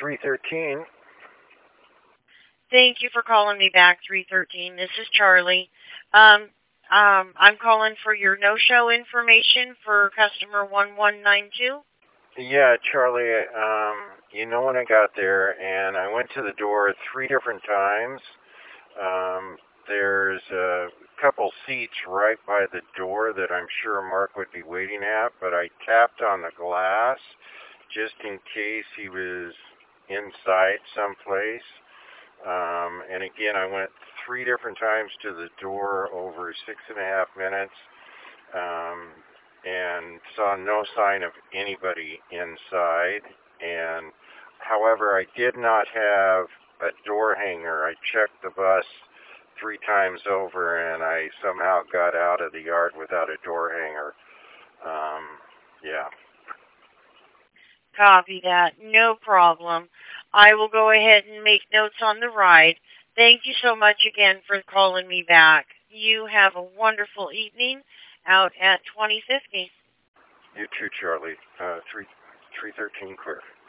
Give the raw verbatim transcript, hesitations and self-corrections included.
three thirteen. Thank you for calling me back, three thirteen. This is Charlie. Um, um, I'm calling for your no-show information for customer one one nine two. Yeah, Charlie, um, you know when I got there, and I went to the door three different times. Um, there's a couple seats right by the door that I'm sure Mark would be waiting at, but I tapped on the glass just in case he was inside someplace. Um, and again, I went three different times to the door over six and a half minutes, um, and saw no sign of anybody inside. And however, I did not have a door hanger. I checked the bus three times over, and I somehow got out of the yard without a door hanger. Um, yeah. Copy that. No problem. I will go ahead and make notes on the ride. Thank you so much again for calling me back. You have a wonderful evening out at twenty fifty. You too, Charlie. Uh, three, three thirteen clear.